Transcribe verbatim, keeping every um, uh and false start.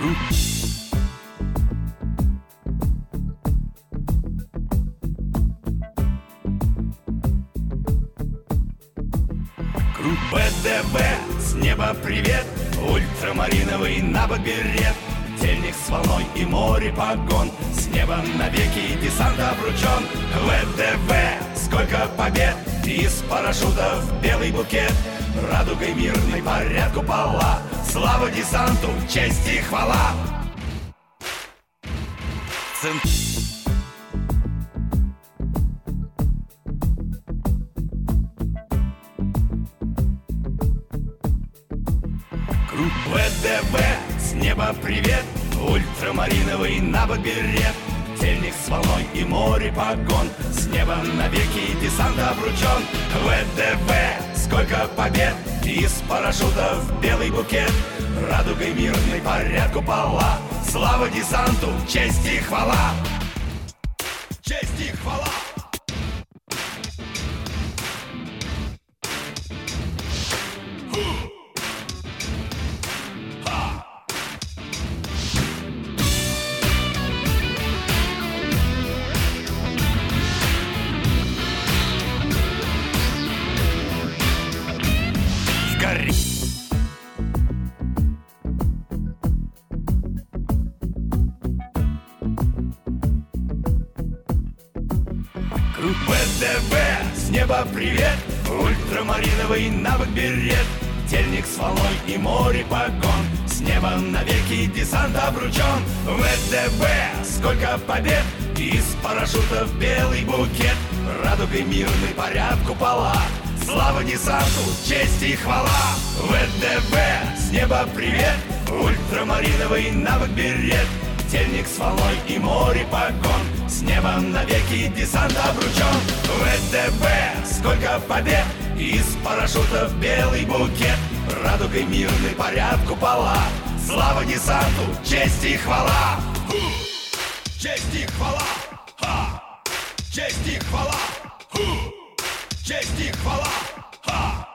ВДВ, с неба привет, ультрамариновый на бок берет. Тельник с волной и море погон, с неба навеки десант обручен. ВДВ, сколько побед, из парашютов белый букет. Радугой мирной парят купола, слава десанту, честь и хвала. Цен... ВДВ, с неба привет, ультрамариновый на бок берет. Тельник с волной и море погон, с неба навеки десант обручен. ВДВ, сколько побед, из парашютов белый букет. Радугой мирной парят купола, слава десанту, честь и хвала. Честь и хвала. ВДВ, с неба привет, ультрамариновый на бок берет. Тельник с волной и море погон, с неба навеки десант обручен. ВДВ, сколько побед, из парашютов белый букет. Радугой мирный парят купола, слава десанту, честь и хвала. ВДВ, с неба привет, ультрамариновый на бок берет. Тельник с волной и море погон, с неба навеки десант обручен. ВДВ, сколько побед, из парашютов белый букет. Радугой мирный парят купола, слава десанту, честь и хвала. Честь и хвала. Ха! Честь и хвала. Честь и хвала. Ха!